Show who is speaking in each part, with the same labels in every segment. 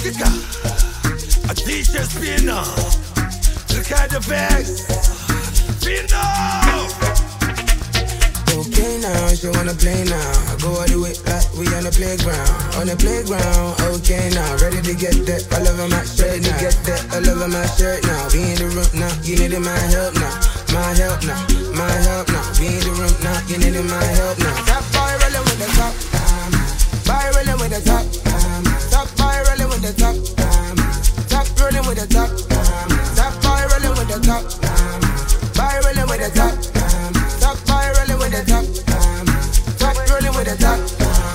Speaker 1: Chica, a t-shirt spinner, Ricardo bags, Fino.
Speaker 2: Okay now, she wanna play now. I go all the way like we on the playground. On the playground, okay now. Ready to get that all over my shirt now. Get that all over my shirt now. We in the room now, you need my help now. My help now, my help now. We in the room now, you need my help now. Top boy rolling with the top, boy rolling with the top. Top boy rolling with the top, top rolling with the top. Top boy rolling with the top, boy rolling with the top. Top boy rolling with the top, top rolling with the top.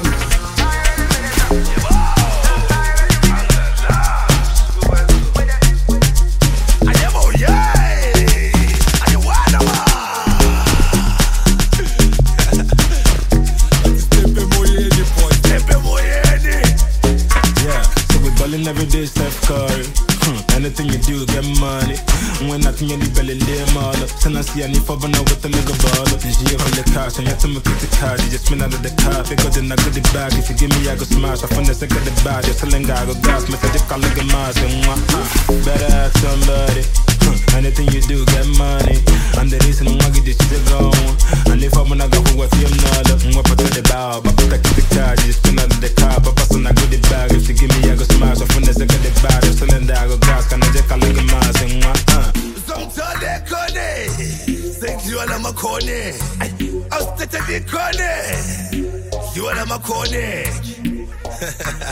Speaker 3: Every day, Steph Curry. Anything you do, get money. When nothing you need, belly lay mother. Send us the any for now with the nigga baller. This year from the cash, and you have to make the card. You just spin out of the car. They got the knock of the bag. If you give me, I go smash. I find the second the bag. You're selling guy, go gas. Message you call like a mass. Better ask somebody. Anything you do, get money. And the reason why I get this shit going. And if I'm gonna go with you, another. What put the bow, but put the card. You just spin out of the car. But pass on a good bag. If you give me, I go smash. I find the second the bag. You're selling guy, go gas. Can I just call like a mass?
Speaker 1: Sometimes Kone, think you are my Kone. I'll start at the Kone. You are my Kone.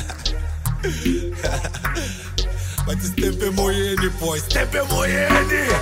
Speaker 1: But step in more any boy, step in more any.